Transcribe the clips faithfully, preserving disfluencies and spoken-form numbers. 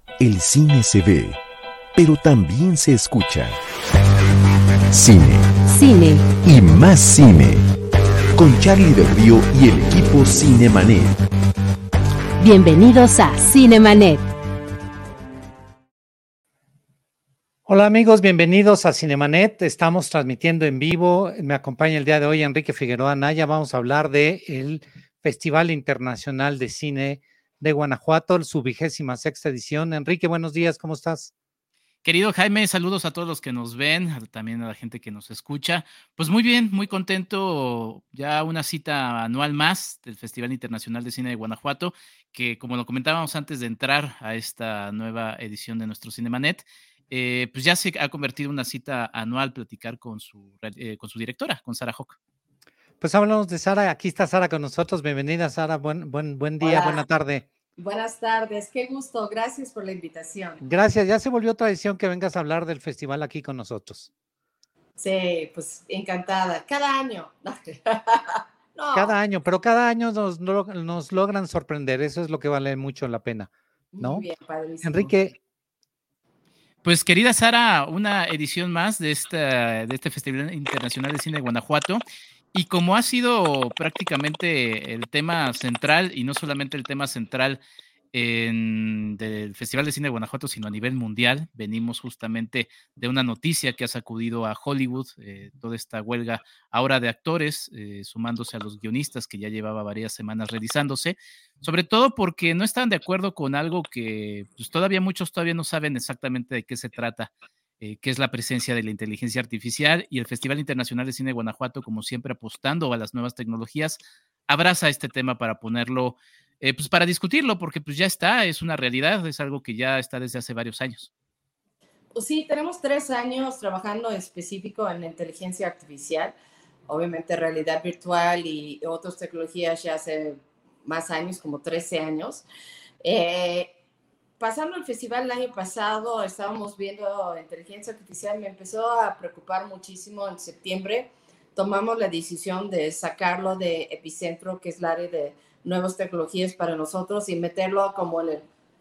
El cine se ve, pero también se escucha. Cine. Cine. Y más cine. Con Charlie del Río y el equipo Cinemanet. Bienvenidos a Cinemanet. Hola amigos, bienvenidos a Cinemanet. Estamos transmitiendo en vivo. Me acompaña el día de hoy Enrique Figueroa Anaya. Vamos a hablar del Festival Internacional de Cine de Guanajuato, su vigésima sexta edición. Enrique, buenos días, ¿cómo estás? Querido Jaime, saludos a todos los que nos ven, también a la gente que nos escucha. Pues muy bien, muy contento, ya una cita anual más del Festival Internacional de Cine de Guanajuato, que como lo comentábamos antes de entrar a esta nueva edición de nuestro Cinemanet, eh, pues ya se ha convertido en una cita anual platicar con su, eh, con su directora, con Sara Hock. Pues hablamos de Sara, aquí está Sara con nosotros. Bienvenida, Sara, buen, buen, buen día, Hola. buena tarde. Buenas tardes, qué gusto, gracias por la invitación. Gracias, ya se volvió tradición que vengas a hablar del festival aquí con nosotros. Sí, pues encantada, cada año. No. Cada año, pero cada año nos, nos logran sorprender, eso es lo que vale mucho la pena, ¿no? Muy bien, padrísimo. Enrique. Pues querida Sara, una edición más de, esta, de este Festival Internacional de Cine de Guanajuato. Y como ha sido prácticamente el tema central, y no solamente el tema central en, del Festival de Cine de Guanajuato, sino a nivel mundial, venimos justamente de una noticia que ha sacudido a Hollywood, eh, toda esta huelga ahora de actores, eh, sumándose a los guionistas que ya llevaba varias semanas realizándose, sobre todo porque no están de acuerdo con algo que pues, todavía muchos todavía no saben exactamente de qué se trata. Eh, que es la presencia de la inteligencia artificial, y el Festival Internacional de Cine de Guanajuato, como siempre apostando a las nuevas tecnologías, abraza este tema para ponerlo, eh, pues para discutirlo, porque pues ya está, es una realidad, es algo que ya está desde hace varios años. Pues sí, tenemos tres años trabajando en específico en la inteligencia artificial, obviamente realidad virtual y otras tecnologías ya hace más años, como trece años. Eh, Pasando el festival el año pasado, estábamos viendo inteligencia artificial, me empezó a preocupar muchísimo. En septiembre tomamos la decisión de sacarlo de Epicentro, que es el área de nuevas tecnologías para nosotros, y meterlo como en el,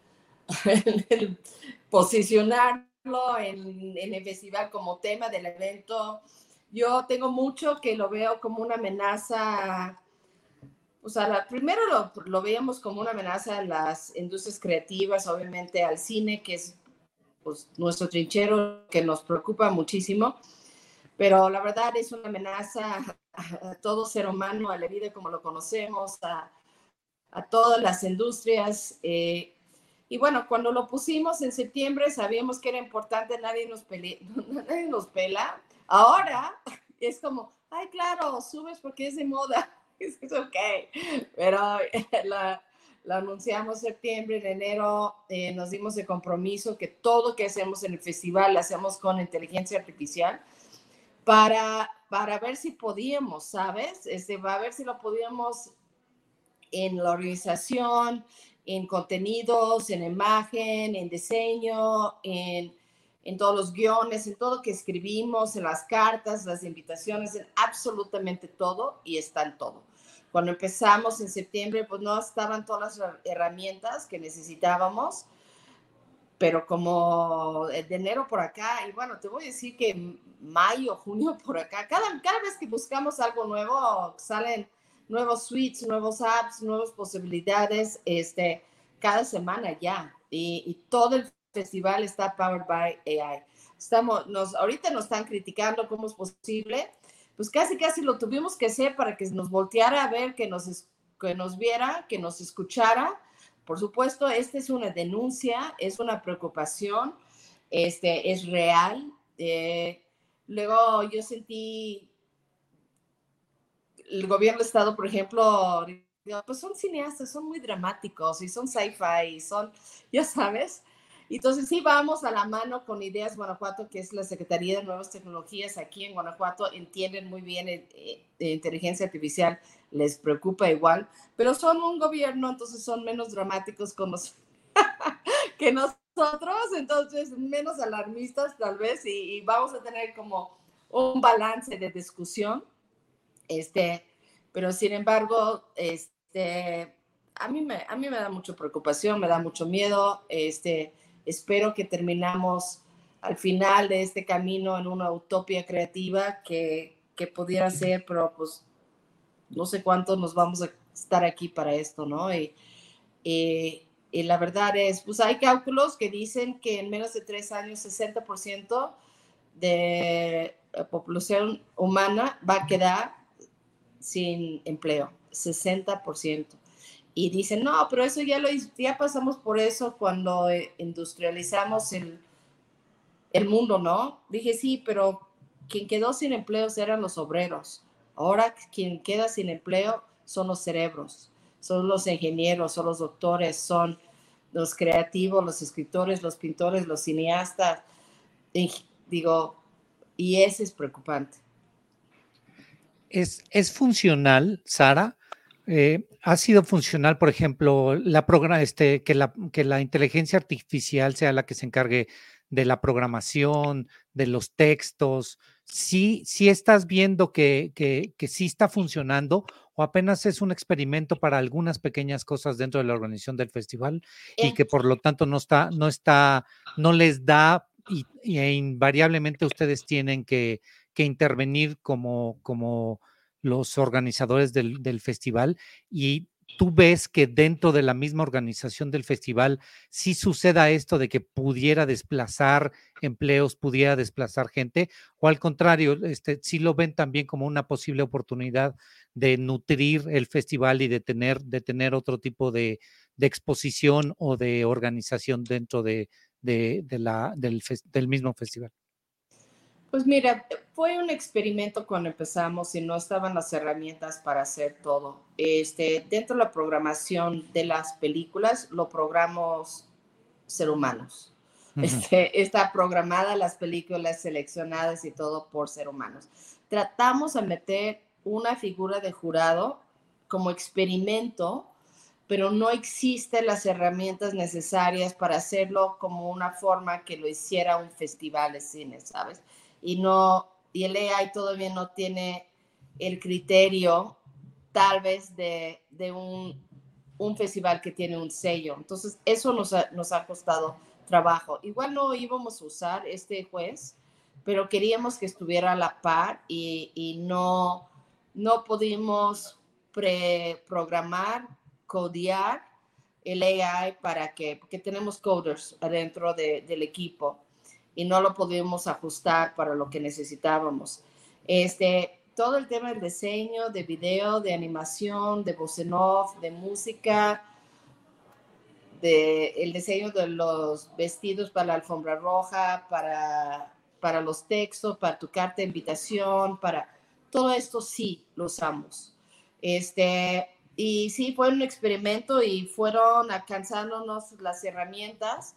en el posicionarlo en, en el festival como tema del evento. Yo tengo mucho que lo veo como una amenaza. O sea, la, primero lo, lo veíamos como una amenaza a las industrias creativas, obviamente al cine, que es pues, nuestro trinchero, que nos preocupa muchísimo, pero la verdad es una amenaza a, a todo ser humano, a la vida como lo conocemos, a, a todas las industrias. Eh, y bueno, cuando lo pusimos en septiembre sabíamos que era importante, nadie nos, pele, nadie nos pela. Ahora es como, ay, claro, subes porque es de moda. Es ok, pero la, la anunciamos en septiembre, en enero eh, nos dimos el compromiso que todo lo que hacemos en el festival lo hacemos con inteligencia artificial para, para ver si podíamos, ¿sabes? Este, va a ver si lo podíamos en la organización, en contenidos, en imagen, en diseño, en, en todos los guiones, en todo lo que escribimos, en las cartas, las invitaciones, en absolutamente todo, y está en todo. Cuando empezamos en septiembre, pues no estaban todas las herramientas que necesitábamos, pero como de enero por acá, y bueno, te voy a decir que mayo, junio por acá, cada, cada vez que buscamos algo nuevo, salen nuevos suites, nuevos apps, nuevas posibilidades, este, cada semana ya, y, y todo el festival está powered by A I. Estamos, nos, ahorita nos están criticando cómo es posible, pues casi casi lo tuvimos que hacer para que nos volteara a ver, que nos, que nos viera, que nos escuchara. Por supuesto, esta es una denuncia, es una preocupación, este, es real. Eh, luego yo sentí el gobierno del estado, por ejemplo, pues son cineastas, son muy dramáticos y son sci-fi, y son, ya sabes. Entonces sí vamos a la mano con Ideas Guanajuato, que es la Secretaría de Nuevas Tecnologías aquí en Guanajuato, entienden muy bien eh, eh, inteligencia artificial, les preocupa igual, pero son un gobierno, entonces son menos dramáticos con los, que nosotros, entonces menos alarmistas tal vez, y, y vamos a tener como un balance de discusión. Este, pero sin embargo, este, a mí me, a mí me da mucha preocupación, me da mucho miedo, este, espero que terminamos al final de este camino en una utopía creativa que, que pudiera ser, pero pues no sé cuánto nos vamos a estar aquí para esto, ¿no? Y, y, y la verdad es, pues hay cálculos que dicen que en menos de tres años, sesenta por ciento de la población humana va a quedar sin empleo, sesenta por ciento. Y dicen, no, pero eso ya lo ya pasamos por eso cuando industrializamos el, el mundo, ¿no? Dije, sí, pero quien quedó sin empleo eran los obreros. Ahora quien queda sin empleo son los cerebros, son los ingenieros, son los doctores, son los creativos, los escritores, los pintores, los cineastas. Y, digo, y ese es preocupante. ¿Es, es funcional, Sara? Eh, ¿Ha sido funcional, por ejemplo, la programa, este, que, la, que la inteligencia artificial sea la que se encargue de la programación, de los textos? ¿Sí, sí estás viendo que, que, que sí está funcionando o apenas es un experimento para algunas pequeñas cosas dentro de la organización del festival y que por lo tanto no está, no está, no les da y, y e invariablemente ustedes tienen que, que intervenir como, como los organizadores del, del festival? Y tú ves que dentro de la misma organización del festival sí suceda esto de que pudiera desplazar empleos, pudiera desplazar gente, o al contrario, este, sí lo ven también como una posible oportunidad de nutrir el festival y de tener, de tener otro tipo de, de exposición o de organización dentro de, de, de la, del, del mismo festival. Pues mira, fue un experimento cuando empezamos y no estaban las herramientas para hacer todo. Este, dentro de la programación de las películas, lo programamos ser humanos. Uh-huh. Este, está programada las películas seleccionadas y todo por ser humanos. Tratamos de meter una figura de jurado como experimento, pero no existen las herramientas necesarias para hacerlo como una forma que lo hiciera un festival de cine, ¿sabes? Y, no, y el A I todavía no tiene el criterio tal vez de, de un, un festival que tiene un sello. Entonces, eso nos ha, nos ha costado trabajo. Igual no íbamos a usar este juez, pero queríamos que estuviera a la par y, y no, no pudimos preprogramar, codear el A I para que, porque tenemos coders adentro de, del equipo y no lo pudimos ajustar para lo que necesitábamos. Este, todo el tema del diseño, de video, de animación, de voz en off, de música, de el diseño de los vestidos para la alfombra roja, para, para los textos, para tu carta de invitación, para todo esto sí lo usamos. Este, y sí, fue un experimento y fueron alcanzándonos las herramientas.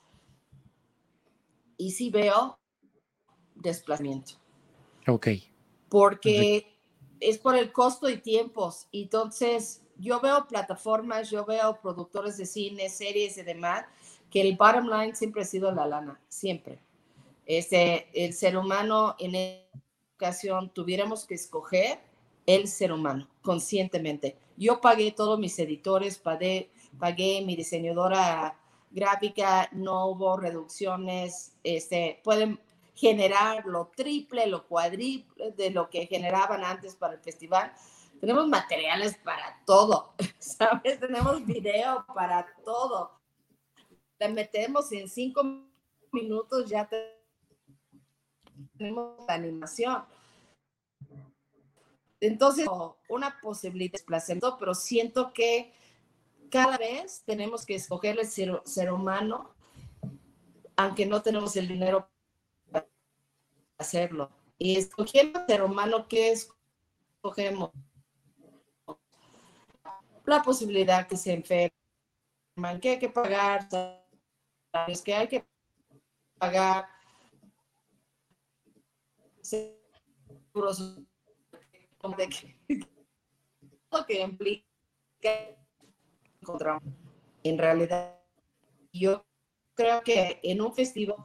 Y sí veo desplazamiento. Ok. Porque okay. es por el costo y tiempos. Entonces, yo veo plataformas, yo veo productores de cine, series y demás, que el bottom line siempre ha sido la lana, siempre. Este, el ser humano, en esta ocasión, tuviéramos que escoger el ser humano, conscientemente. Yo pagué todos mis editores, pagué, pagué mi diseñadora gráfica, no hubo reducciones, este, pueden generar lo triple, lo cuádruple de lo que generaban antes para el festival. Tenemos materiales para todo, ¿sabes? Tenemos video para todo. Te metemos en cinco minutos, ya tenemos la animación. Entonces, una posibilidad de desplazamiento, pero siento que cada vez tenemos que escoger el ser, ser humano, aunque no tenemos el dinero para hacerlo. Y escogiendo el ser humano, ¿qué escogemos? La posibilidad que se enferman, que hay que pagar, que hay que pagar seguros, de que, lo que implica encontramos. En realidad, yo creo que en un festival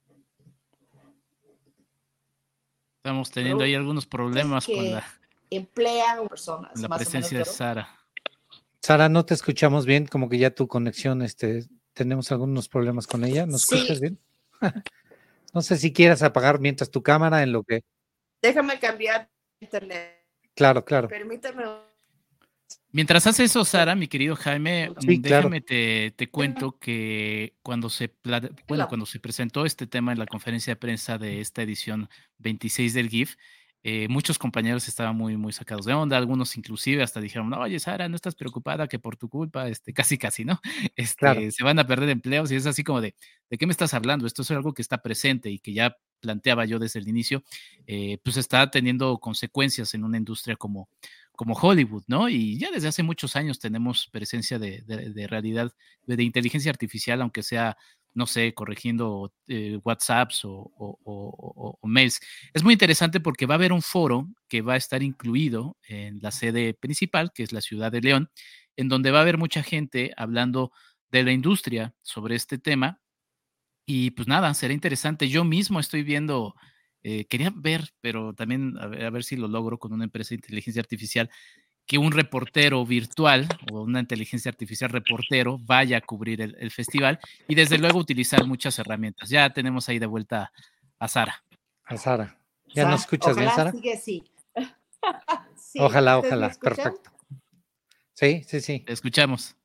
estamos teniendo ahí algunos problemas con la, emplean personas, con la más presencia o menos, de Sara. Sara, no te escuchamos bien, como que ya tu conexión este, tenemos algunos problemas con ella. ¿Nos Sí. escuchas bien? No sé si quieras apagar mientras tu cámara en lo que... Déjame cambiar internet. Claro, claro. Permítame. Mientras hace eso, Sara, mi querido Jaime, Sí, déjame claro. te, te cuento que cuando se, pla- bueno, cuando se presentó este tema en la conferencia de prensa de esta edición veintiséis del GIF, eh, muchos compañeros estaban muy, muy sacados de onda, algunos inclusive hasta dijeron, oye, Sara, no estás preocupada que por tu culpa, este, casi, casi, ¿no? Claro. Este, se van a perder empleos y es así como de, ¿de qué me estás hablando? Esto es algo que está presente y que ya planteaba yo desde el inicio, eh, pues está teniendo consecuencias en una industria como como Hollywood, ¿no? Y ya desde hace muchos años tenemos presencia de, de, de realidad, de, de inteligencia artificial, aunque sea, no sé, corrigiendo eh, WhatsApps o, o, o, o, mails. Es muy interesante porque va a haber un foro que va a estar incluido en la sede principal, que es la ciudad de León, en donde va a haber mucha gente hablando de la industria sobre este tema. Y pues nada, será interesante. Yo mismo estoy viendo... Eh, quería ver, pero también a ver, a ver si lo logro con una empresa de inteligencia artificial, que un reportero virtual o una inteligencia artificial reportero vaya a cubrir el, el festival y desde luego utilizar muchas herramientas. Ya tenemos ahí de vuelta a Sara. A Sara. ¿Ya nos escuchas ojalá bien, Sara? Sigue así. Sí, ojalá, ¿ustedes ojalá. me escuchan? Perfecto. Sí, sí, sí. Te escuchamos.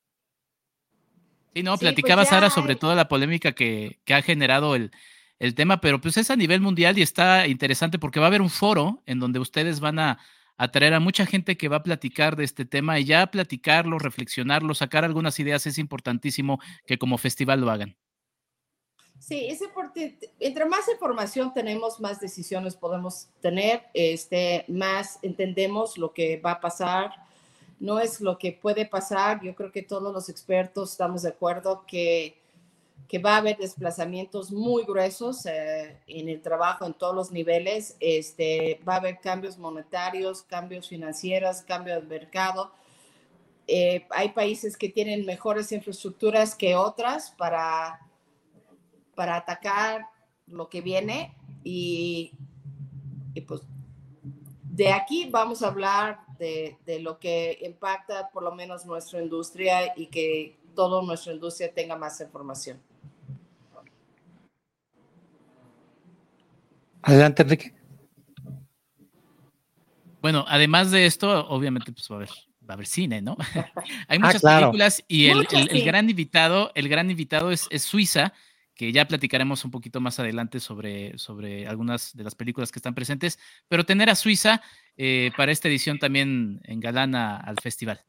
Sí, no, Sí, pues platicaba ya Sara sobre hay- toda la polémica que, que ha generado el, el tema, pero pues es a nivel mundial y está interesante porque va a haber un foro en donde ustedes van a, a traer a mucha gente que va a platicar de este tema y ya platicarlo, reflexionarlo, sacar algunas ideas, es importantísimo que como festival lo hagan. Sí, es importante. Entre más información tenemos, más decisiones podemos tener, este, más entendemos lo que va a pasar. No es lo que puede pasar. Yo creo que todos los expertos estamos de acuerdo que, que va a haber desplazamientos muy gruesos eh, en el trabajo en todos los niveles. Este, va a haber cambios monetarios, cambios financieros, cambios de mercado. Eh, hay países que tienen mejores infraestructuras que otras para, para atacar lo que viene y, y pues de aquí vamos a hablar de, de lo que impacta por lo menos nuestra industria y que toda nuestra industria tenga más información. Adelante, Enrique. Bueno, además de esto, obviamente, pues va a haber, va a haber cine, ¿no? Hay Ah, muchas claro. películas y el, Muchas, el- el sí. gran invitado, el gran invitado es, es Suiza, que ya platicaremos un poquito más adelante sobre, sobre algunas de las películas que están presentes, pero tener a Suiza eh, para esta edición también engalana al festival.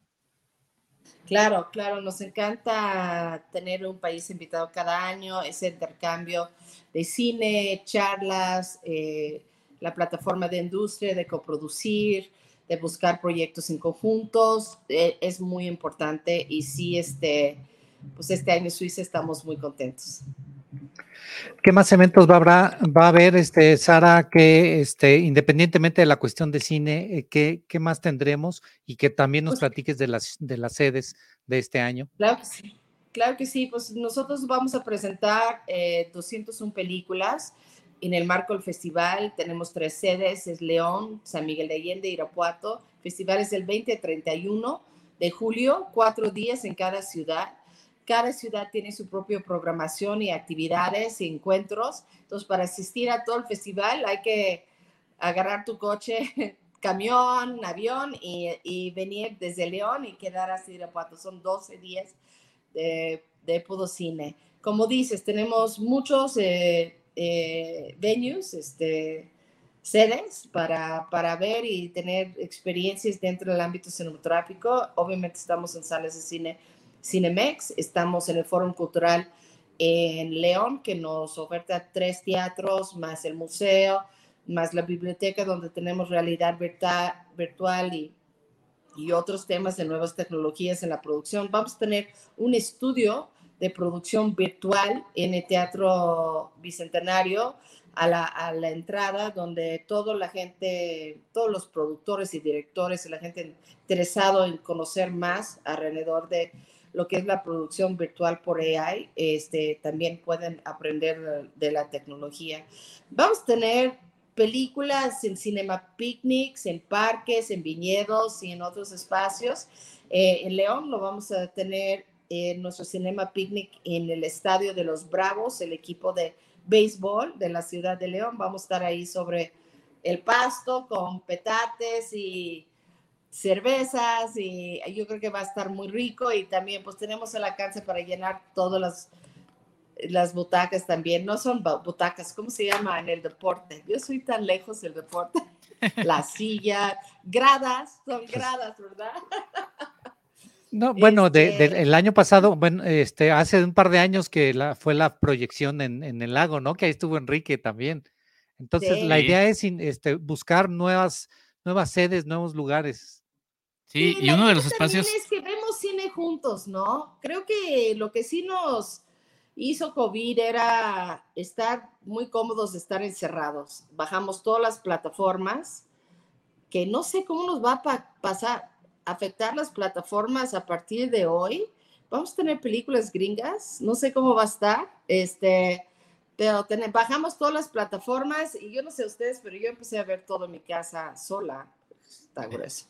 Claro, claro, nos encanta tener un país invitado cada año, ese intercambio de cine, charlas, eh, la plataforma de industria, de coproducir, de buscar proyectos en conjuntos, eh, es muy importante y sí, este, pues este año en Suiza estamos muy contentos. ¿Qué más eventos va a, habrá, va a haber, este, Sara, que este, independientemente de la cuestión de cine, eh, ¿qué, qué más tendremos? Y que también nos Pues, platiques de las, de las sedes de este año. Claro que sí, claro que sí, pues nosotros vamos a presentar eh, doscientas una películas en el marco del festival. Tenemos tres sedes, es León, San Miguel de Allende, Irapuato. El festival es del veinte al treinta y uno de julio, cuatro días en cada ciudad. Cada ciudad tiene su propia programación y actividades y encuentros. Entonces, para asistir a todo el festival hay que agarrar tu coche, camión, avión y, y venir desde León y quedar así de Irapuato. Son doce días de, de puro cine. Como dices, tenemos muchos eh, eh, venues, este, sedes para, para ver y tener experiencias dentro del ámbito cinematográfico. Obviamente estamos en salas de cine Cinemex, estamos en el Fórum Cultural en León, que nos oferta tres teatros, más el museo, más la biblioteca, donde tenemos realidad virtual, virtual y, y otros temas de nuevas tecnologías en la producción. Vamos a tener un estudio de producción virtual en el Teatro Bicentenario a la, a la entrada, donde toda la gente, todos los productores y directores y la gente interesado en conocer más alrededor de lo que es la producción virtual por A I, este, también pueden aprender de la tecnología. Vamos a tener películas en cinema picnics, en parques, en viñedos y en otros espacios. Eh, en León lo vamos a tener en nuestro Cinema Picnic en el Estadio de los Bravos, el equipo de béisbol de la ciudad de León. Vamos a estar ahí sobre el pasto con petates y cervezas, y yo creo que va a estar muy rico. Y también pues tenemos el alcance para llenar todas las, las butacas también. No son butacas, ¿cómo se llama en el deporte? Yo soy tan lejos del deporte. La silla, gradas, son gradas, ¿verdad? No, bueno, Este, de, de- el año pasado, bueno, este, hace un par de años que la, fue la proyección en, en el lago, ¿no? Que ahí estuvo Enrique también. Entonces, la sí, Sí, idea es in- este, buscar nuevas, nuevas sedes, nuevos lugares. sí, sí, y la uno de idea los también espacios, es que vemos cine juntos, ¿no? Creo que lo que sí nos hizo COVID era estar muy cómodos de estar encerrados. Bajamos todas las plataformas, que no sé cómo nos va a pa pasar, afectar las plataformas a partir de hoy. Vamos a tener películas gringas, no sé cómo va a estar, este, pero ten, bajamos todas las plataformas y yo no sé ustedes, pero yo empecé a ver todo en mi casa sola. Está grueso.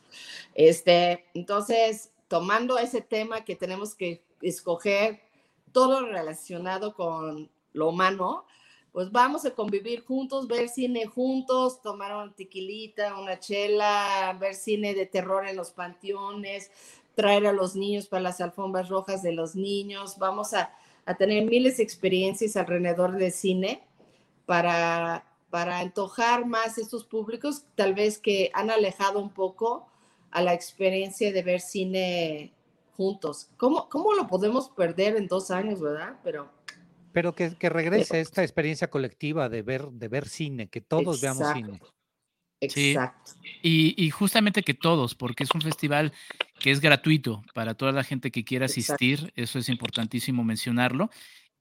Este, entonces, tomando ese tema que tenemos que escoger todo relacionado con lo humano, pues vamos a convivir juntos, ver cine juntos, tomar una tequilita, una chela, ver cine de terror en los panteones, traer a los niños para las alfombras rojas de los niños. Vamos a, a tener miles de experiencias alrededor del cine para, para antojar más a estos públicos, tal vez que han alejado un poco a la experiencia de ver cine juntos. ¿Cómo, cómo lo podemos perder en dos años, verdad? Pero, Pero que, que pero regrese esta experiencia colectiva de ver, de ver cine, que todos veamos exacto, cine. sí, exacto, y, y justamente que todos, porque es un festival que es gratuito para toda la gente que quiera exacto. asistir, eso es importantísimo mencionarlo.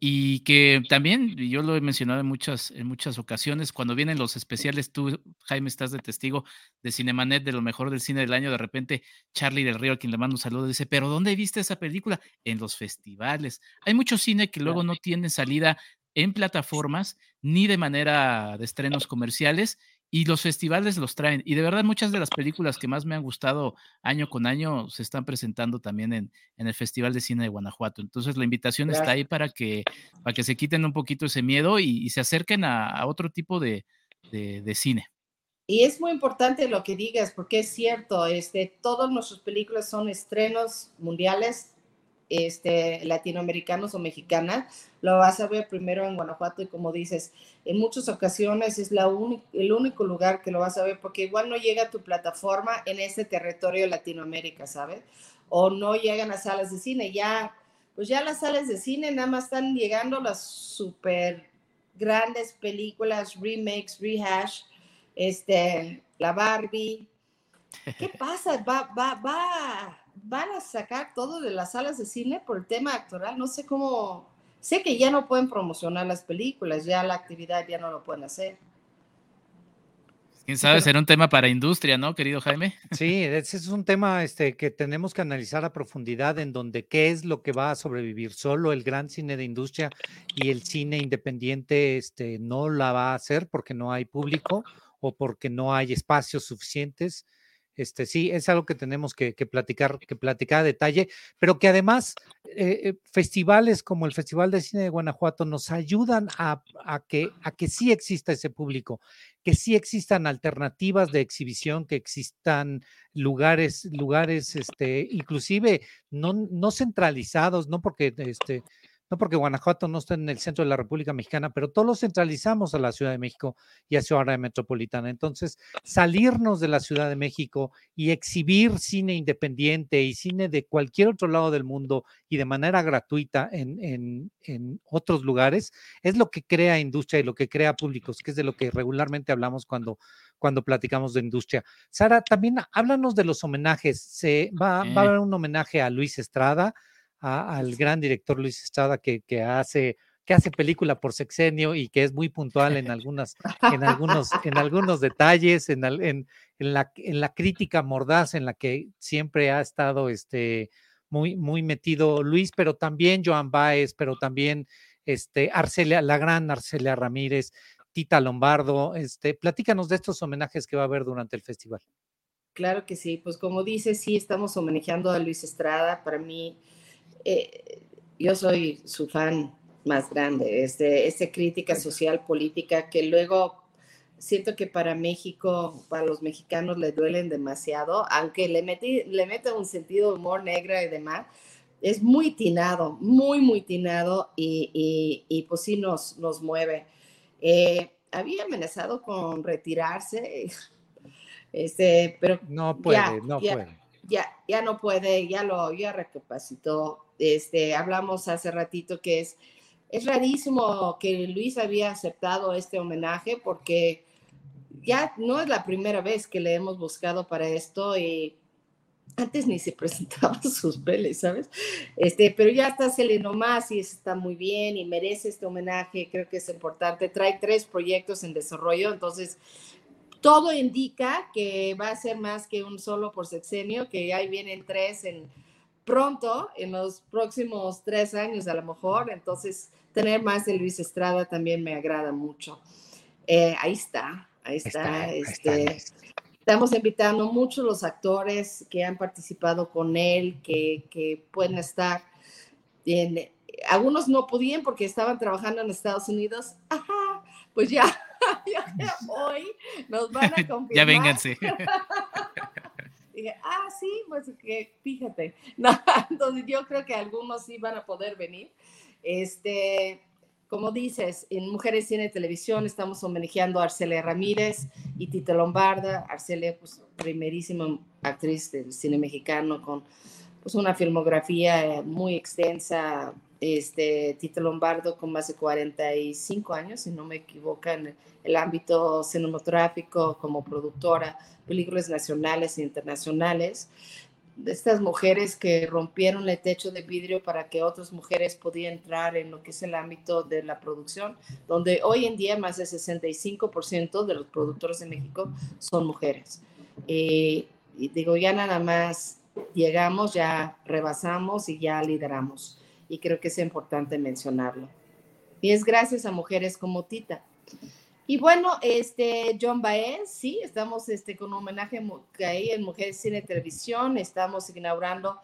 Y que también, y yo lo he mencionado en muchas, en muchas ocasiones, cuando vienen los especiales, tú, Jaime, estás de testigo de Cinemanet, de lo mejor del cine del año, de repente Charlie del Río, a quien le mando un saludo, dice, ¿pero dónde viste esa película? En los festivales. Hay mucho cine que luego Claro. no tiene salida en plataformas ni de manera de estrenos comerciales, y los festivales los traen. Y de verdad, muchas de las películas que más me han gustado año con año se están presentando también en, en el Festival de Cine de Guanajuato. Entonces, la invitación está Gracias. ahí para que, para que se quiten un poquito ese miedo y, y se acerquen a, a otro tipo de, de, de cine. Y es muy importante lo que digas, porque es cierto, este, todas nuestras películas son estrenos mundiales, este, latinoamericanos o mexicanas. Lo vas a ver primero en Guanajuato y, como dices, en muchas ocasiones es la uni- el único lugar que lo vas a ver, porque igual no llega a tu plataforma en ese territorio de Latinoamérica, ¿sabes? O no llegan a salas de cine. Ya, pues ya las salas de cine nada más están llegando las súper grandes películas, remakes, rehash, este, la Barbie. ¿Qué pasa? Va, va, va, van a sacar todo de las salas de cine por el tema actoral. No sé cómo. Sé que ya no pueden promocionar las películas, ya la actividad ya no lo pueden hacer. Quién Sí, sabe, pero será un tema para industria, ¿no, querido Jaime? sí, ese es un tema este, que tenemos que analizar a profundidad, en donde qué es lo que va a sobrevivir. Solo el gran cine de industria y el cine independiente este, no la va a hacer porque no hay público o porque no hay espacios suficientes. Este, sí, es algo que tenemos que, que platicar, que platicar a detalle, pero que además eh, eh, festivales como el Festival de Cine de Guanajuato nos ayudan a, a que, a que sí exista ese público, que sí existan alternativas de exhibición, que existan lugares, lugares, este, inclusive no, no centralizados, no porque, este, no porque Guanajuato no está en el centro de la República Mexicana, pero todos lo centralizamos a la Ciudad de México y a Ciudad Metropolitana. Entonces, salirnos de la Ciudad de México y exhibir cine independiente y cine de cualquier otro lado del mundo y de manera gratuita en, en, en otros lugares, es lo que crea industria y lo que crea públicos, que es de lo que regularmente hablamos cuando, cuando platicamos de industria. Sara, también háblanos de los homenajes. Se va, va a Eh, haber un homenaje a Luis Estrada, a, al gran director Luis Estrada, que, que hace que hace película por sexenio y que es muy puntual en algunas, en algunos, en algunos detalles, en, en, en, la, en la crítica mordaz en la que siempre ha estado este, muy, muy metido Luis, pero también Joan Baez, pero también este, Arcelia, la gran Arcelia Ramírez, Tita Lombardo. Este, platícanos de estos homenajes que va a haber durante el festival. Claro que sí, pues como dices, sí, estamos homenajeando a Luis Estrada. Para mí, eh, yo soy su fan más grande, este, este crítica social, política, que luego siento que para México, para los mexicanos le duelen demasiado, aunque le mete, le mete un sentido de humor negro y demás, es muy tinado, muy, muy tinado y, y, y pues sí nos, nos mueve. Eh, había amenazado con retirarse, este, pero no puede, ya, no ya, puede. Ya, ya no puede, ya lo, ya recapacitó. Este, hablamos hace ratito que es, es rarísimo que Luis había aceptado este homenaje porque ya no es la primera vez que le hemos buscado para esto y antes ni se presentaban sus peles, ¿sabes? Este, pero ya está saliendo más y está muy bien y merece este homenaje, creo que es importante. Trae tres proyectos en desarrollo, entonces todo indica que va a ser más que un solo por sexenio, que ahí vienen tres en pronto, en los próximos tres años a lo mejor, entonces tener más de Luis Estrada también me agrada mucho. Eh, ahí está, ahí está, Ahí está, este... ahí está. Estamos invitando mucho los actores que han participado con él, que, que pueden estar en, algunos no podían porque estaban trabajando en Estados Unidos. Ajá, pues ya, ya hoy nos van a confirmar. Ya vénganse. Dije, ah, sí, pues que fíjate. No, entonces yo creo que algunos sí van a poder venir. Este, como dices, en Mujeres Cine y Televisión estamos homenajeando a Arcelia Ramírez y Tita Lombarda. Arcelia, pues, primerísima actriz del cine mexicano con pues, una filmografía muy extensa. Este, Tita Lombardo con más de cuarenta y cinco años, si no me equivoco, en el ámbito cinematográfico como productora, películas nacionales e internacionales. De estas mujeres que rompieron el techo de vidrio para que otras mujeres pudieran entrar en lo que es el ámbito de la producción, donde hoy en día más del sesenta y cinco por ciento de los productores de México son mujeres. Eh, y digo, ya nada más llegamos, ya rebasamos y ya lideramos. Y creo que es importante mencionarlo. Y es gracias a mujeres como Tita. Y bueno, este, John Baez, sí, estamos este, con un homenaje ahí en Mujeres Cine y Televisión, estamos inaugurando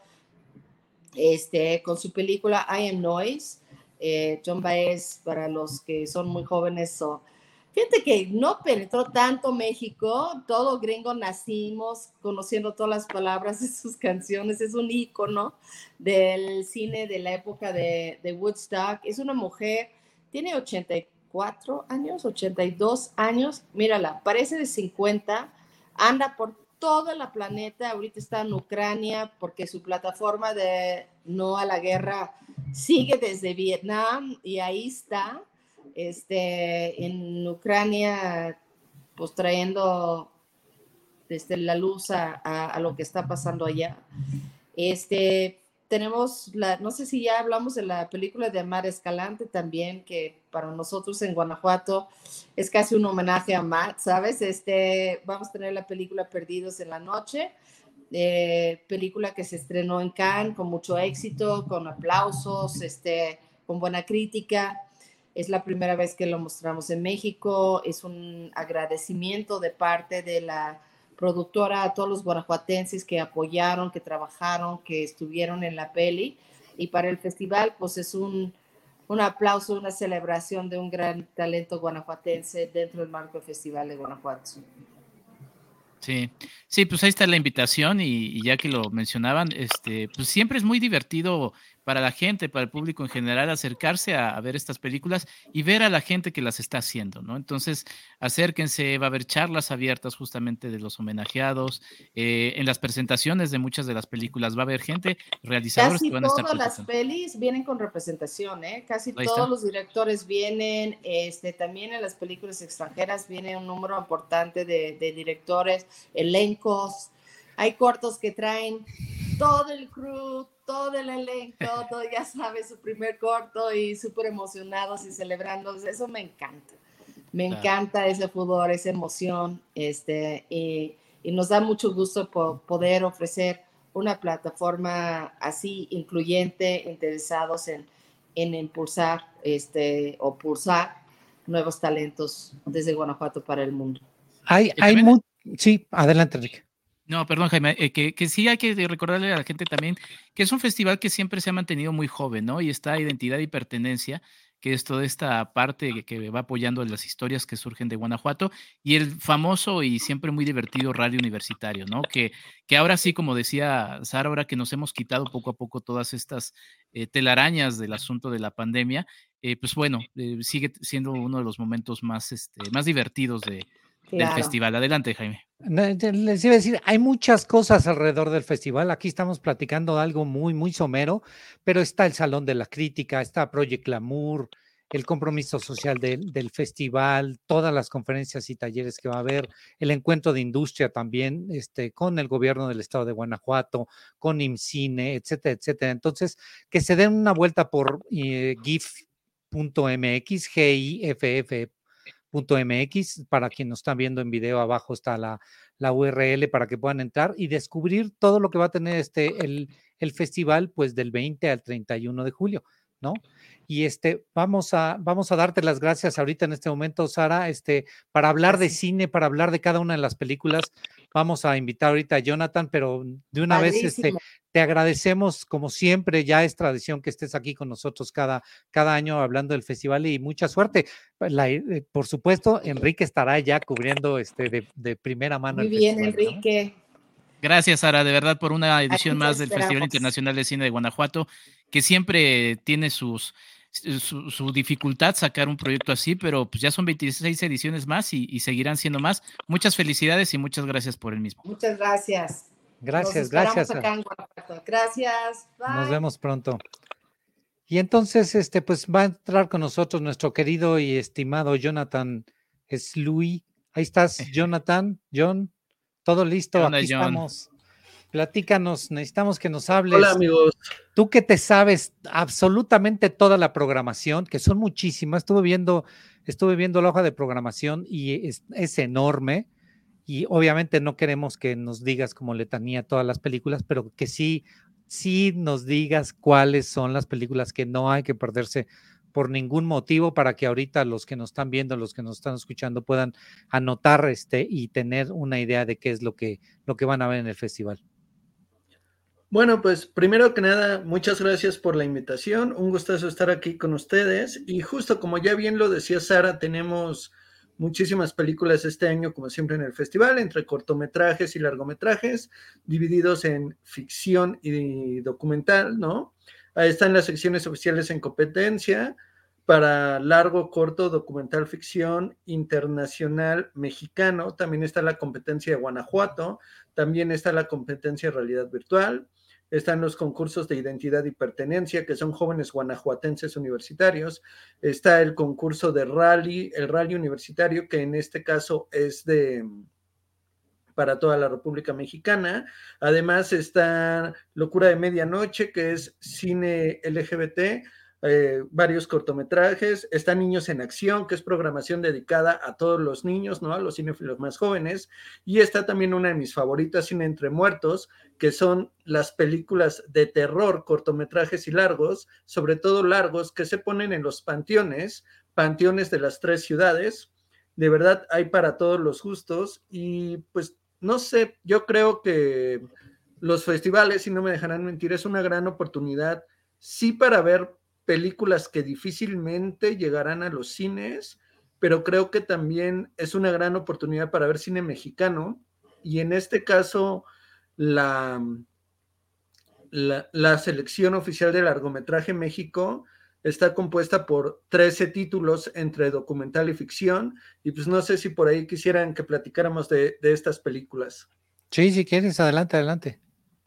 este, con su película I Am Noise. Eh, John Baez, para los que son muy jóvenes, o, fíjate que no penetró tanto México, todo gringo nacimos conociendo todas las palabras de sus canciones, es un ícono del cine de la época de, de Woodstock, es una mujer, tiene ochenta y cuatro años, ochenta y dos años, mírala, parece de cincuenta, anda por todo el planeta, ahorita está en Ucrania porque su plataforma de no a la guerra sigue desde Vietnam y ahí está, este, en Ucrania, pues trayendo desde la luz a, a, a lo que está pasando allá. Este, tenemos, la, no sé si ya hablamos de la película de Mar Escalante también, que para nosotros en Guanajuato es casi un homenaje a Matt, ¿sabes? Este, vamos a tener la película Perdidos en la Noche, eh, película que se estrenó en Cannes con mucho éxito, con aplausos, este, con buena crítica. Es la primera vez que lo mostramos en México, es un agradecimiento de parte de la productora a todos los guanajuatenses que apoyaron, que trabajaron, que estuvieron en la peli, y para el festival pues es un, un aplauso, una celebración de un gran talento guanajuatense dentro del marco del Festival de Guanajuato. Sí, sí, pues ahí está la invitación y, y ya que lo mencionaban, este, pues siempre es muy divertido para la gente, para el público en general, acercarse a, a ver estas películas y ver a la gente que las está haciendo, ¿no? Entonces, acérquense, va a haber charlas abiertas justamente de los homenajeados, eh, en las presentaciones de muchas de las películas va a haber gente, realizadores Casi que van a estar todas las platicando. pelis vienen con representación, ¿eh? Casi Ahí todos está. los directores vienen, este, también en las películas extranjeras viene un número importante de, de directores, elencos, hay cortos que traen todo el crew, todo el elenco, todo, ya sabes, su primer corto y súper emocionados y celebrando, eso me encanta, me Claro. encanta ese fútbol, esa emoción, este, y, y nos da mucho gusto po- poder ofrecer una plataforma así incluyente, interesados en, en impulsar este, o pulsar nuevos talentos desde Guanajuato para el mundo. Hay, Y hay también mu- sí, adelante, Enrique. No, perdón, Jaime, eh, que, que sí hay que recordarle a la gente también que es un festival que siempre se ha mantenido muy joven, ¿no? Y esta identidad y pertenencia, que es toda esta parte que, que va apoyando las historias que surgen de Guanajuato, y el famoso y siempre muy divertido rally universitario, ¿no? Que, que ahora sí, como decía Sara, ahora que nos hemos quitado poco a poco todas estas eh, telarañas del asunto de la pandemia, eh, pues bueno, eh, sigue siendo uno de los momentos más, este, más divertidos de, del Claro. festival. Adelante, Jaime. Les iba a decir, hay muchas cosas alrededor del festival. Aquí estamos platicando de algo muy, muy somero, pero está el Salón de la Crítica, está Project Glamour, el compromiso social del, del festival, todas las conferencias y talleres que va a haber, el encuentro de industria también, este, con el gobierno del estado de Guanajuato, con IMCINE, etcétera, etcétera. Entonces, que se den una vuelta por eh, gif punto m x, G I F F punto m x, para quien nos están viendo en video, abajo está la, la U R L para que puedan entrar y descubrir todo lo que va a tener este, el, el festival, pues del veinte al treinta y uno de julio, ¿no? Y este, vamos a, vamos a darte las gracias ahorita en este momento, Sara, este, para hablar de cine, para hablar de cada una de las películas. Vamos a invitar ahorita a Jonathan, pero de una vez, este, te agradecemos, como siempre, ya es tradición que estés aquí con nosotros cada, cada año hablando del festival y mucha suerte. La, eh, por supuesto, Enrique estará ya cubriendo este de, de primera mano. Muy el bien, festival, Enrique. ¿no? Gracias, Sara, de verdad, por una edición Aquí más del esperamos. Festival Internacional de Cine de Guanajuato, que siempre tiene sus, su, su dificultad sacar un proyecto así, pero pues ya son veintiséis ediciones más y, y seguirán siendo más. Muchas felicidades y muchas gracias por el mismo. Muchas gracias. Gracias, Nos gracias. acá en Guanajuato. Gracias. Bye. Nos vemos pronto. Y entonces, este, pues va a entrar con nosotros nuestro querido y estimado Jonathan Slui. Ahí estás, Jonathan, John, todo listo, ¿Qué onda, aquí John? estamos. Platícanos, necesitamos que nos hables. Hola, amigos. Tú que te sabes absolutamente toda la programación, que son muchísimas. Estuve viendo, estuve viendo la hoja de programación y es, es enorme. Y obviamente no queremos que nos digas como letanía todas las películas, pero que sí, sí nos digas cuáles son las películas que no hay que perderse por ningún motivo, para que ahorita los que nos están viendo, los que nos están escuchando puedan anotar este y tener una idea de qué es lo que, lo que van a ver en el festival. Bueno, pues primero que nada, muchas gracias por la invitación. Un gustazo estar aquí con ustedes. Y justo como ya bien lo decía Sara, tenemos muchísimas películas este año, como siempre en el festival, entre cortometrajes y largometrajes, divididos en ficción y documental, ¿no? Ahí están las secciones oficiales en competencia para largo, corto, documental, ficción, internacional, mexicano. También está la competencia de Guanajuato, también está la competencia de realidad virtual. Están los concursos de identidad y pertenencia, que son jóvenes guanajuatenses universitarios. Está el concurso de rally, el rally universitario, que en este caso es de para toda la República Mexicana. Además está Locura de Medianoche, que es cine L G B T, eh, varios cortometrajes. Está Niños en Acción, que es programación dedicada a todos los niños, ¿no? A los cinéfilos más jóvenes. Y está también una de mis favoritas, Cine Entre Muertos, que son las películas de terror, cortometrajes y largos, sobre todo largos, que se ponen en los panteones, panteones de las tres ciudades. De verdad, hay para todos los gustos y pues no sé, yo creo que los festivales, si no me dejarán mentir, es una gran oportunidad, sí, para ver películas que difícilmente llegarán a los cines, pero creo que también es una gran oportunidad para ver cine mexicano, y en este caso la, la, la selección oficial de largometraje México está compuesta por trece títulos entre documental y ficción, y pues no sé si por ahí quisieran que platicáramos de, de estas películas. Sí, si quieres, adelante, adelante.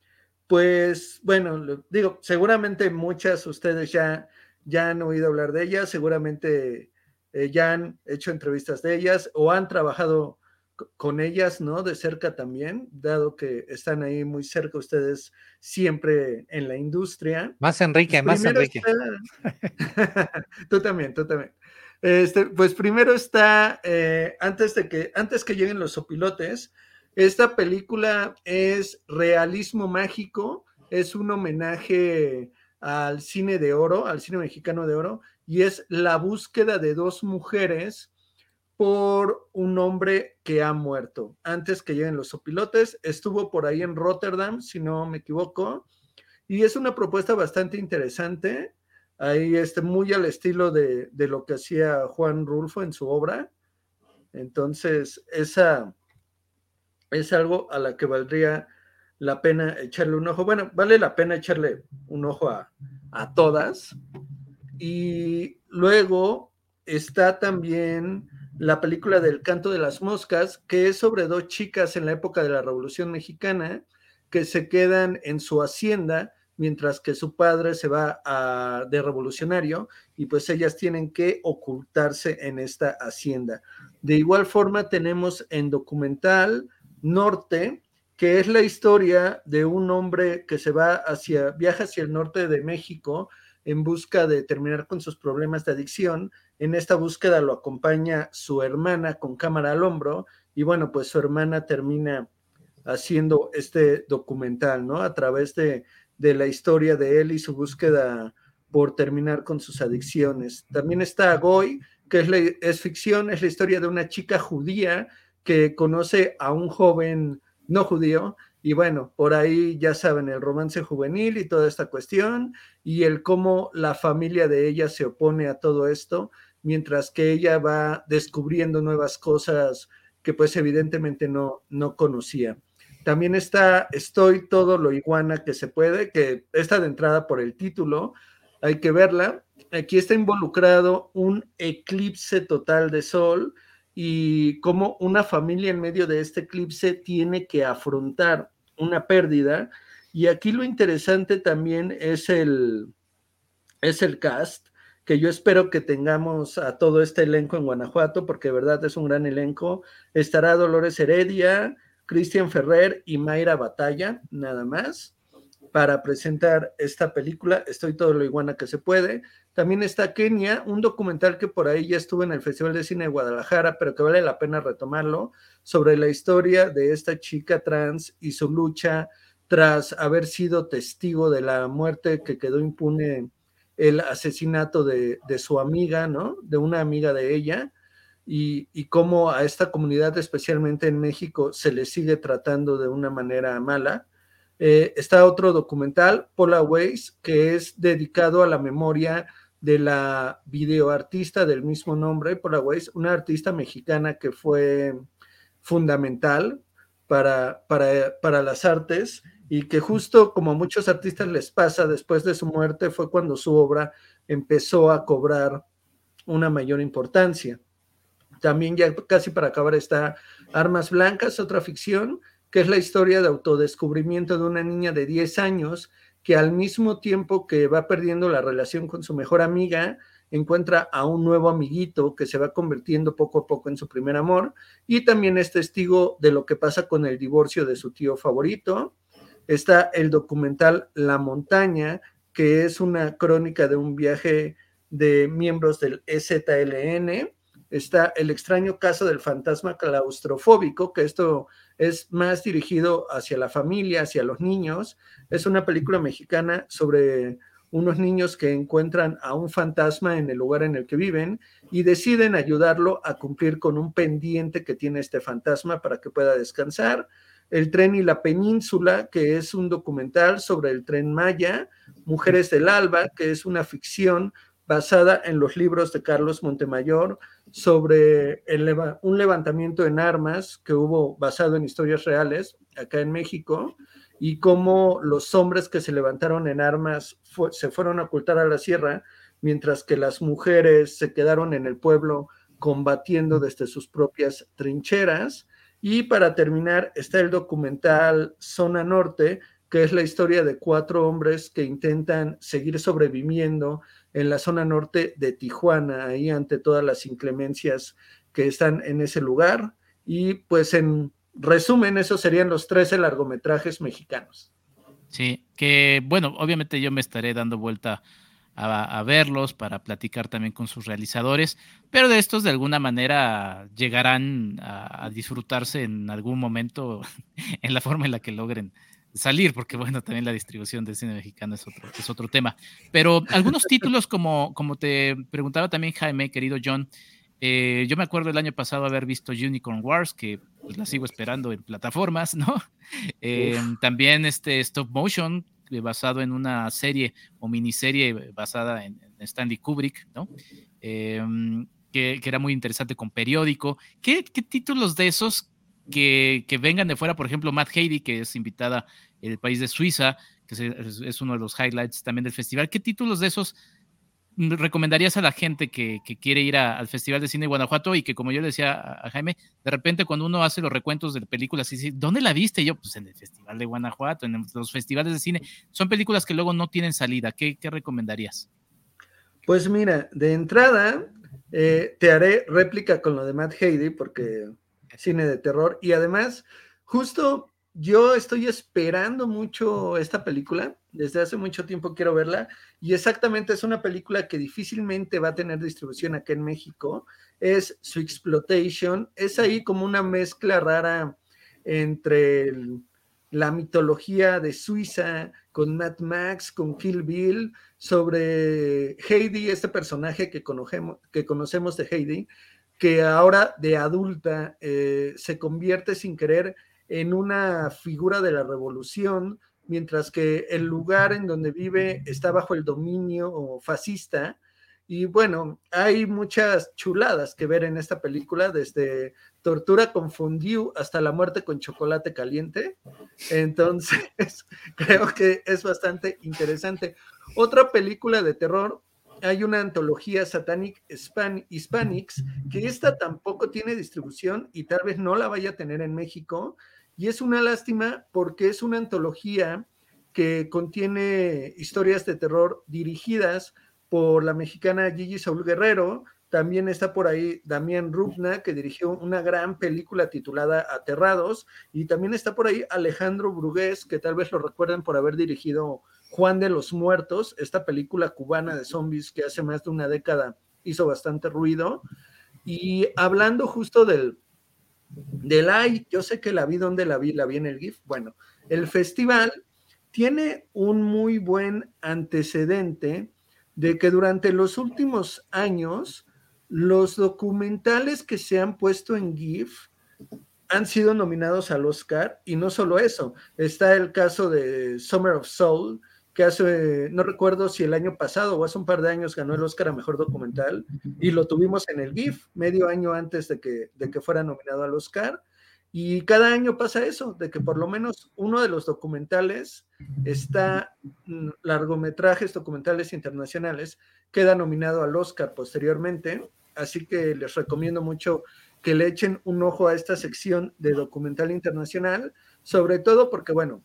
Pues, bueno, digo, seguramente muchas ustedes ya, ya han oído hablar de ellas, seguramente eh, ya han hecho entrevistas de ellas o han trabajado con ellas, ¿no? De cerca también, dado que están ahí muy cerca ustedes siempre en la industria. Más Enrique, pues más Enrique. Está... tú también, tú también. Este, pues primero está, eh, antes de que, antes que lleguen los sopilotes, esta película es realismo mágico, es un homenaje al cine de oro, al cine mexicano de oro, y es la búsqueda de dos mujeres por un hombre que ha muerto. Antes que lleguen los opilotes, estuvo por ahí en Rotterdam, si no me equivoco, y es una propuesta bastante interesante, ahí este, muy al estilo de, de lo que hacía Juan Rulfo en su obra. Entonces, esa es algo a la que valdría la pena echarle un ojo. Bueno, vale la pena echarle un ojo a, a todas. Y luego está también la película del Canto de las Moscas, que es sobre dos chicas en la época de la Revolución Mexicana que se quedan en su hacienda mientras que su padre se va a, de revolucionario, y pues ellas tienen que ocultarse en esta hacienda. De igual forma tenemos en documental Norte, que es la historia de un hombre que se va hacia, viaja hacia el norte de México en busca de terminar con sus problemas de adicción. En esta búsqueda lo acompaña su hermana con cámara al hombro, y bueno, pues su hermana termina haciendo este documental, ¿no? A través de, de la historia de él y su búsqueda por terminar con sus adicciones. También está Goy, que es, la, es ficción, es la historia de una chica judía que conoce a un joven no judío, y bueno, por ahí ya saben, el romance juvenil y toda esta cuestión, y el cómo la familia de ella se opone a todo esto, mientras que ella va descubriendo nuevas cosas que pues evidentemente no, no conocía. También está Estoy todo lo iguana que se puede, que está de entrada por el título, hay que verla. Aquí está involucrado un eclipse total de sol, y cómo una familia en medio de este eclipse tiene que afrontar una pérdida. Y aquí lo interesante también es el, es el cast, que yo espero que tengamos a todo este elenco en Guanajuato, porque de verdad es un gran elenco. Estará Dolores Heredia, Cristian Ferrer y Mayra Batalla, nada más, para presentar esta película, Estoy todo lo iguana que se puede. También está Kenia, un documental que por ahí ya estuvo en el Festival de Cine de Guadalajara, pero que vale la pena retomarlo, sobre la historia de esta chica trans y su lucha tras haber sido testigo de la muerte que quedó impune, el asesinato de, de su amiga, ¿no? De una amiga de ella, y, y cómo a esta comunidad, especialmente en México, se le sigue tratando de una manera mala. Eh, está otro documental, Paula Weiss, que es dedicado a la memoria de la videoartista del mismo nombre, Paula Weiss, una artista mexicana que fue fundamental para, para, para las artes, y que justo como a muchos artistas les pasa, después de su muerte fue cuando su obra empezó a cobrar una mayor importancia. También ya casi para acabar está Armas Blancas, otra ficción, que es la historia de autodescubrimiento de una niña de diez años que al mismo tiempo que va perdiendo la relación con su mejor amiga, encuentra a un nuevo amiguito que se va convirtiendo poco a poco en su primer amor, y también es testigo de lo que pasa con el divorcio de su tío favorito. Está el documental La Montaña, que es una crónica de un viaje de miembros del E Z L N. Está El extraño caso del fantasma claustrofóbico, que esto es más dirigido hacia la familia, hacia los niños. Es una película mexicana sobre unos niños que encuentran a un fantasma en el lugar en el que viven y deciden ayudarlo a cumplir con un pendiente que tiene este fantasma para que pueda descansar. El tren y la península, que es un documental sobre el Tren Maya. Mujeres del Alba, que es una ficción basada en los libros de Carlos Montemayor sobre el, un levantamiento en armas que hubo basado en historias reales acá en México, y cómo los hombres que se levantaron en armas fue, se fueron a ocultar a la sierra, mientras que las mujeres se quedaron en el pueblo combatiendo desde sus propias trincheras. Y para terminar está el documental Zona Norte, que es la historia de cuatro hombres que intentan seguir sobreviviendo en la zona norte de Tijuana, ahí ante todas las inclemencias que están en ese lugar. Y pues en resumen, esos serían los trece largometrajes mexicanos. Sí, que bueno, obviamente yo me estaré dando vuelta a, a verlos para platicar también con sus realizadores, pero de estos de alguna manera llegarán a, a disfrutarse en algún momento en la forma en la que logren salir, porque bueno, también la distribución del cine mexicano es otro, es otro tema. Pero algunos títulos, como, como te preguntaba también Jaime, querido John, Eh, yo me acuerdo el año pasado haber visto Unicorn Wars, que pues la sigo esperando en plataformas, ¿no? Eh, también este Stop Motion, basado en una serie o miniserie basada en, en Stanley Kubrick, ¿no? Eh, que, que era muy interesante con periódico. ¿Qué, qué títulos de esos que, que vengan de fuera? Por ejemplo, Matt Heidi, que es invitada del país de Suiza, que es, es uno de los highlights también del festival. ¿Qué títulos de esos recomendarías a la gente que, que quiere ir a, al Festival de Cine de Guanajuato y que, como yo le decía a, a Jaime, de repente cuando uno hace los recuentos de películas y dice, ¿dónde la viste? Y yo, pues en el Festival de Guanajuato, en los festivales de cine. Son películas que luego no tienen salida. ¿Qué, qué recomendarías? Pues mira, de entrada eh, te haré réplica con lo de Matt Heidi porque cine de terror y además justo yo estoy esperando mucho esta película, desde hace mucho tiempo quiero verla y exactamente es una película que difícilmente va a tener distribución acá en México, es Swixploitation, es ahí como una mezcla rara entre el, la mitología de Suiza con Mad Max, con Kill Bill, sobre Heidi, este personaje que conocemos, que conocemos de Heidi, que ahora de adulta eh, se convierte sin querer en una figura de la revolución, mientras que el lugar en donde vive está bajo el dominio fascista. Y bueno, hay muchas chuladas que ver en esta película, desde tortura con fondue hasta la muerte con chocolate caliente. Entonces, creo que es bastante interesante. Otra película de terror, hay una antología Satanic Hispanics, que esta tampoco tiene distribución y tal vez no la vaya a tener en México, y es una lástima porque es una antología que contiene historias de terror dirigidas por la mexicana Gigi Saúl Guerrero. También está por ahí Damián Rupna, que dirigió una gran película titulada Aterrados, y también está por ahí Alejandro Brugués, que tal vez lo recuerden por haber dirigido Juan de los Muertos, esta película cubana de zombies que hace más de una década hizo bastante ruido. Y hablando justo del, del ay, yo sé que la vi, ¿dónde la vi? La vi en el GIF. Bueno, el festival tiene un muy buen antecedente de que durante los últimos años los documentales que se han puesto en GIF han sido nominados al Oscar, y no solo eso, está el caso de Summer of Soul, que hace, no recuerdo si el año pasado o hace un par de años ganó el Oscar a Mejor Documental, y lo tuvimos en el GIF, medio año antes de que, de que fuera nominado al Oscar, y cada año pasa eso, de que por lo menos uno de los documentales está, largometrajes documentales internacionales, queda nominado al Oscar posteriormente, así que les recomiendo mucho que le echen un ojo a esta sección de documental internacional, sobre todo porque, bueno,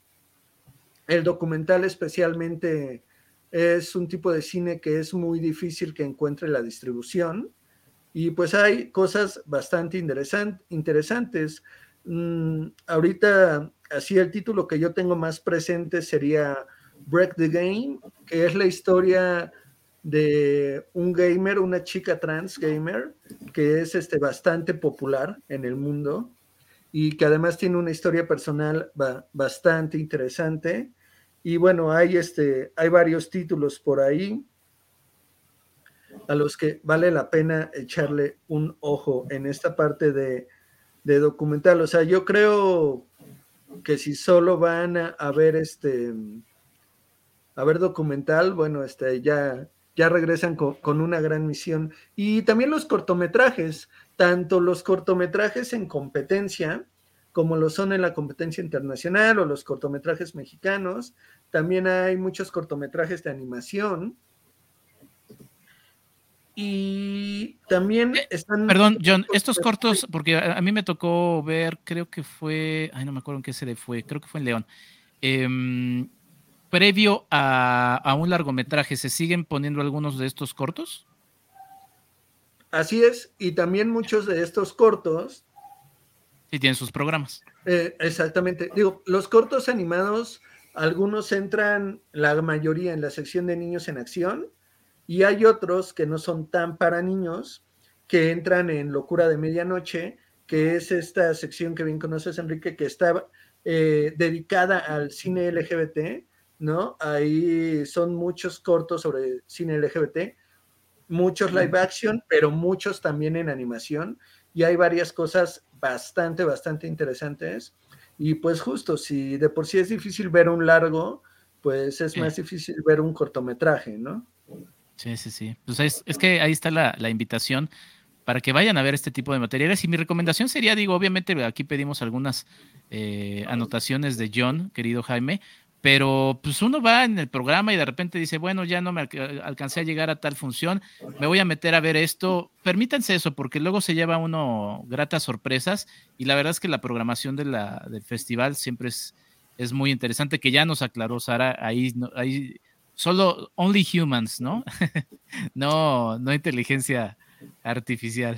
el documental especialmente es un tipo de cine que es muy difícil que encuentre la distribución, y pues hay cosas bastante interesant, interesantes. Mm, ahorita, así el título que yo tengo más presente sería Break the Game, que es la historia de un gamer, una chica trans gamer, que es este, bastante popular en el mundo y que además tiene una historia personal ba bastante interesante. Y bueno, hay, este, hay varios títulos por ahí a los que vale la pena echarle un ojo en esta parte de, de documental. O sea, yo creo que si solo van a, a ver este a ver documental, bueno, este, ya, ya regresan con, con una gran misión. Y también los cortometrajes, tanto los cortometrajes en competencia, como lo son en la competencia internacional, o los cortometrajes mexicanos, también hay muchos cortometrajes de animación. Y también están... Perdón, John, estos cortos, porque a, a mí me tocó ver, creo que fue, ay, no me acuerdo en qué sede fue, creo que fue en León. Eh, previo a, a un largometraje, ¿se siguen poniendo algunos de estos cortos? Así es, y también muchos de estos cortos... Sí, tienen sus programas. Eh, exactamente. Digo, los cortos animados, algunos entran, la mayoría, en la sección de niños en acción, y hay otros que no son tan para niños, que entran en Locura de Medianoche, que es esta sección que bien conoces, Enrique, que está eh, dedicada al cine L G B T, ¿no? Ahí son muchos cortos sobre cine L G B T. muchos live action, pero muchos también en animación, y hay varias cosas bastante, bastante interesantes. Y pues justo, si de por sí es difícil ver un largo, pues es Sí. más difícil ver un cortometraje, ¿no? Sí, sí, sí. Pues es, es que ahí está la, la invitación para que vayan a ver este tipo de materiales. Y mi recomendación sería, digo, obviamente aquí pedimos algunas eh, anotaciones de John, querido Jaime, pero pues uno va en el programa y de repente dice, bueno, ya no me alca- alcancé a llegar a tal función, me voy a meter a ver esto. Permítanse eso, porque luego se lleva uno gratas sorpresas y la verdad es que la programación de la, del festival siempre es, es muy interesante, que ya nos aclaró Sara, ahí, no- ahí solo only humans, ¿no? No, no inteligencia artificial.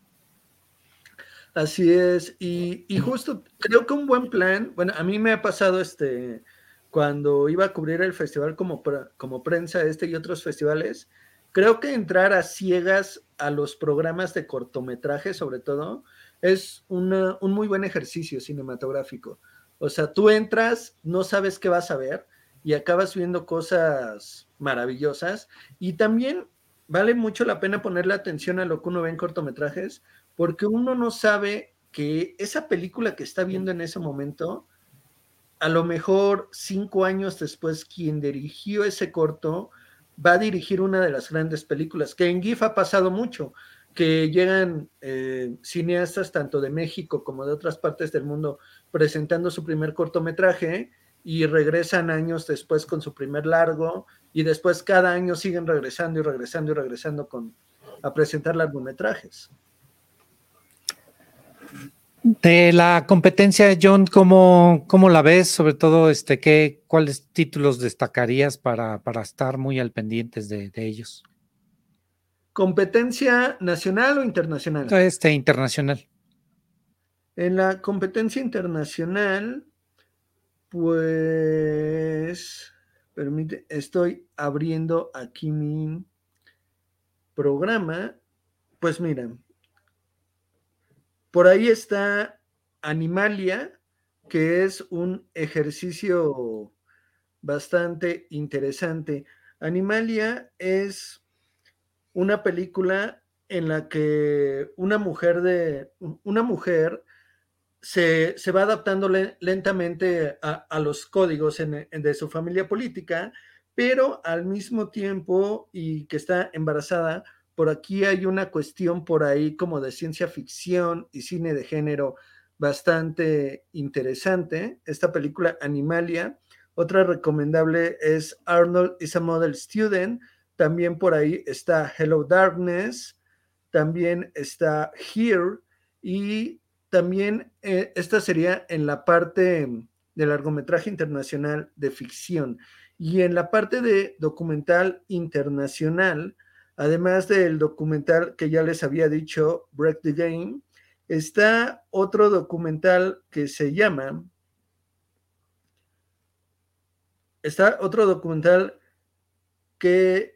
Así es, y, y justo creo que un buen plan, bueno, a mí me ha pasado este, cuando iba a cubrir el festival como, pre- como prensa este y otros festivales, creo que entrar a ciegas a los programas de cortometraje, sobre todo, es una- un muy buen ejercicio cinematográfico. O sea, tú entras, no sabes qué vas a ver y acabas viendo cosas maravillosas, y también vale mucho la pena ponerle atención a lo que uno ve en cortometrajes, porque uno no sabe que esa película que está viendo en ese momento, a lo mejor cinco años después, quien dirigió ese corto va a dirigir una de las grandes películas, que en GIF ha pasado mucho, que llegan eh, cineastas tanto de México como de otras partes del mundo presentando su primer cortometraje y regresan años después con su primer largo, y después cada año siguen regresando y regresando y regresando con, a presentar largometrajes. De la competencia, John, ¿cómo, cómo la ves? Sobre todo, este, ¿qué, cuáles títulos destacarías para, para estar muy al pendientes de, de ellos? ¿Competencia nacional o internacional? Este, internacional. En la competencia internacional, pues, permite, estoy abriendo aquí mi programa. Pues mira, por ahí está Animalia, que es un ejercicio bastante interesante. Animalia es una película en la que una mujer de una mujer se, se va adaptando le, lentamente a, a, los códigos en, en, de su familia política, pero al mismo tiempo, y que está embarazada, por aquí hay una cuestión por ahí como de ciencia ficción y cine de género bastante interesante. Esta película Animalia. Otra recomendable es Arnold is a Model Student. También por ahí está Hello Darkness. También está Here. Y también eh, esta sería en la parte de largometraje internacional de ficción. Y en la parte de documental internacional, además del documental que ya les había dicho, Break the Game, está otro documental que se llama, está otro documental que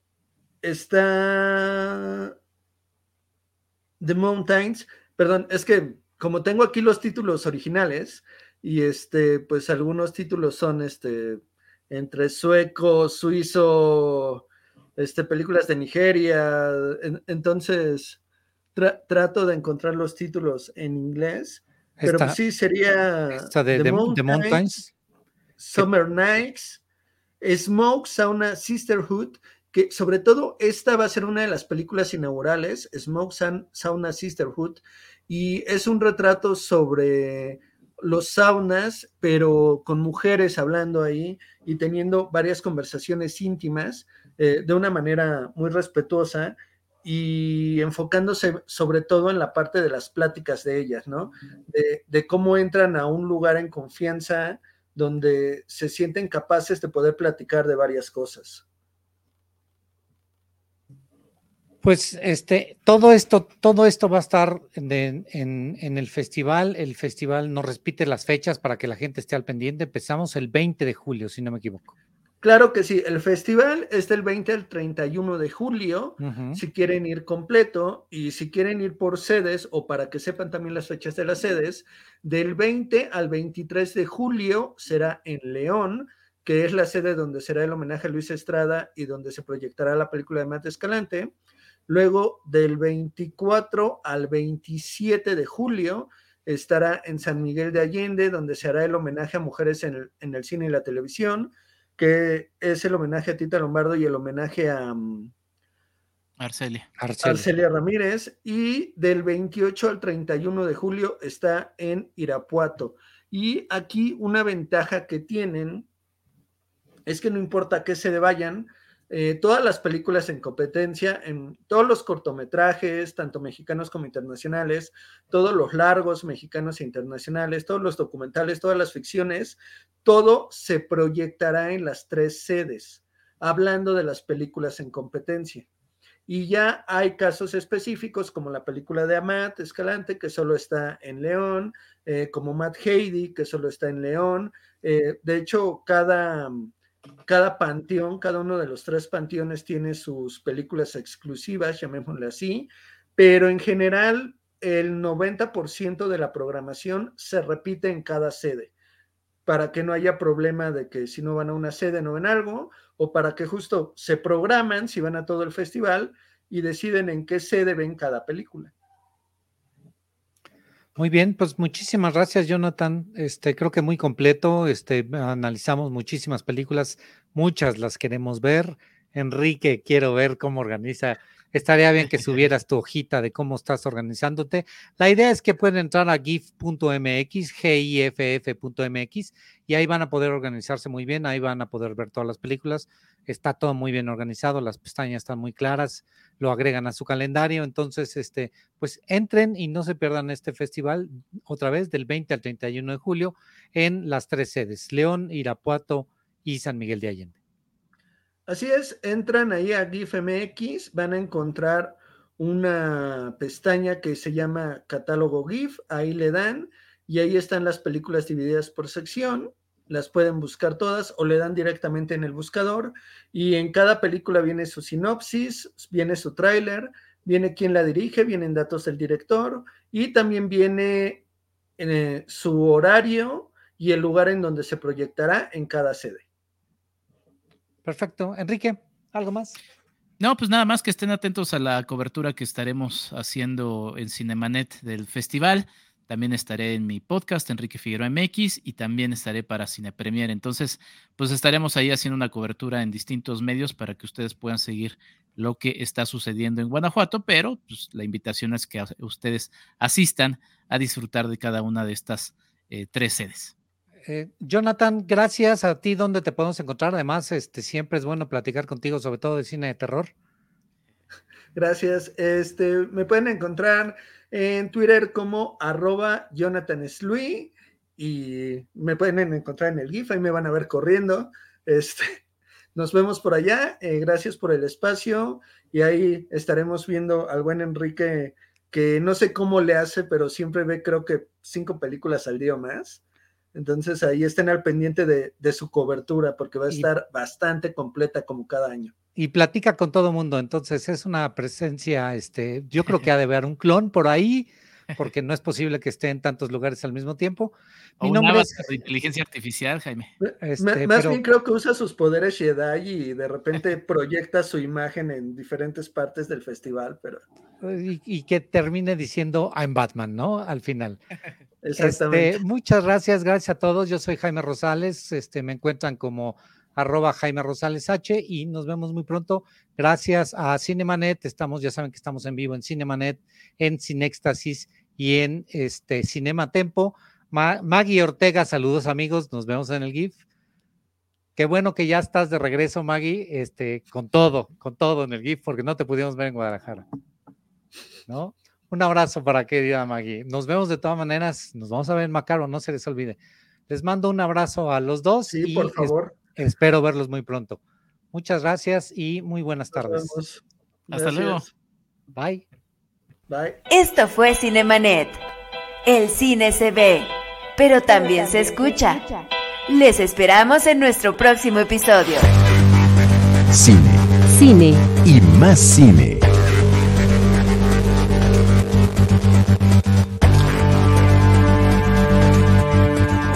está The Mountains, perdón, es que como tengo aquí los títulos originales, y este, pues algunos títulos son este, entre sueco, suizo, este, películas de Nigeria, en, entonces tra trato de encontrar los títulos en inglés, pero Esta, pues sí, sería esta de The The, Mountains, The Mountains. Summer Nights, Smoke, Sauna, Sisterhood, que sobre todo esta va a ser una de las películas inaugurales, Smoke, Sauna, Sisterhood, y es un retrato sobre los saunas, pero con mujeres hablando ahí y teniendo varias conversaciones íntimas eh, de una manera muy respetuosa y enfocándose sobre todo en la parte de las pláticas de ellas, ¿no? De, de cómo entran a un lugar en confianza donde se sienten capaces de poder platicar de varias cosas. Pues este, todo esto, todo esto va a estar de, en, en el festival. El festival nos repite las fechas para que la gente esté al pendiente. Empezamos el veinte de julio, si no me equivoco. Claro que sí, el festival es del veinte al treinta y uno de julio, uh-huh. Si quieren ir completo, y si quieren ir por sedes, o para que sepan también las fechas de las sedes, del veinte al veintitrés de julio será en León, que es la sede donde será el homenaje a Luis Estrada y donde se proyectará la película de Matt Escalante. Luego, del veinticuatro al veintisiete de julio, estará en San Miguel de Allende, donde se hará el homenaje a mujeres en el, en el cine y la televisión, que es el homenaje a Tita Lombardo y el homenaje a um, Arcelia. Arcelia. Arcelia Ramírez. Y del veintiocho al treinta y uno de julio está en Irapuato. Y aquí una ventaja que tienen es que no importa a qué sede vayan, eh, todas las películas en competencia, en todos los cortometrajes, tanto mexicanos como internacionales, todos los largos mexicanos e internacionales, todos los documentales, todas las ficciones, todo se proyectará en las tres sedes, hablando de las películas en competencia. Y ya hay casos específicos como la película de Amat Escalante, que solo está en León, eh, como Matt Heidi, que solo está en León. Eh, de hecho, cada... Cada panteón, cada uno de los tres panteones tiene sus películas exclusivas, llamémosle así, pero en general el noventa por ciento de la programación se repite en cada sede, para que no haya problema de que si no van a una sede no ven algo, o para que justo se programan si van a todo el festival y deciden en qué sede ven cada película. Muy bien, pues muchísimas gracias, Jonathan. Este, creo que muy completo. Este, analizamos muchísimas películas, muchas las queremos ver. Enrique, quiero ver cómo organiza. Estaría bien que subieras tu hojita de cómo estás organizándote. La idea es que pueden entrar a gif punto m x, G I F F punto m x, y ahí van a poder organizarse muy bien, ahí van a poder ver todas las películas. Está todo muy bien organizado, las pestañas están muy claras, lo agregan a su calendario, entonces este, pues entren y no se pierdan este festival otra vez del veinte al treinta y uno de julio en las tres sedes, León, Irapuato y San Miguel de Allende. Así es, entran ahí a GIF M X, van a encontrar una pestaña que se llama Catálogo GIF, ahí le dan y ahí están las películas divididas por sección. Las pueden buscar todas o le dan directamente en el buscador y en cada película viene su sinopsis, viene su tráiler, viene quién la dirige, vienen datos del director y también viene eh, su horario y el lugar en donde se proyectará en cada sede. Perfecto. Enrique, ¿algo más? No, pues nada más que estén atentos a la cobertura que estaremos haciendo en Cinemanet del festival. También estaré en mi podcast, Enrique Figueroa M X, y también estaré para Cine Premier. Entonces, pues estaremos ahí haciendo una cobertura en distintos medios para que ustedes puedan seguir lo que está sucediendo en Guanajuato, pero pues, la invitación es que ustedes asistan a disfrutar de cada una de estas eh, tres sedes. Eh, Jonathan, gracias a ti. ¿Dónde te podemos encontrar? Además, este, siempre es bueno platicar contigo, sobre todo de cine de terror. Gracias. Este, me pueden encontrar en Twitter como arroba Jonathan Slui y me pueden encontrar en el GIF, ahí me van a ver corriendo. Este, nos vemos por allá. Eh, gracias por el espacio y ahí estaremos viendo al buen Enrique, que no sé cómo le hace, pero siempre ve creo que cinco películas al día o más. Entonces ahí estén al pendiente de, de su cobertura porque va a estar y, bastante completa como cada año. Y platica con todo mundo, entonces es una presencia, este, yo creo que ha de haber un clon por ahí, porque no es posible que esté en tantos lugares al mismo tiempo. Mi o nombre es de inteligencia artificial, Jaime. Este, Más pero, bien creo que usa sus poderes Jedi y de repente proyecta su imagen en diferentes partes del festival, pero... Y, y que termine diciendo I'm Batman, ¿no? Al final. Exactamente. Este, muchas gracias, gracias a todos. Yo soy Jaime Rosales, este, me encuentran como arroba Jaime Rosales H y nos vemos muy pronto. Gracias a Cinemanet, estamos, ya saben que estamos en vivo en Cinemanet, en Cinéxtasis y en este Cinema Tempo. Ma, Maggie Ortega, saludos amigos, nos vemos en el GIF. Qué bueno que ya estás de regreso, Maggie, este, con todo, con todo en el GIF, porque no te pudimos ver en Guadalajara, ¿no? Un abrazo para querida Maggie. Nos vemos de todas maneras, nos vamos a ver en Macaro, no se les olvide. Les mando un abrazo a los dos. Sí, y por favor. Es, espero verlos muy pronto. Muchas gracias y muy buenas tardes. Hasta luego. Bye. Bye. Esto fue Cinemanet. El cine se ve, pero también se escucha. Les esperamos en nuestro próximo episodio. Cine. Cine. Y más cine.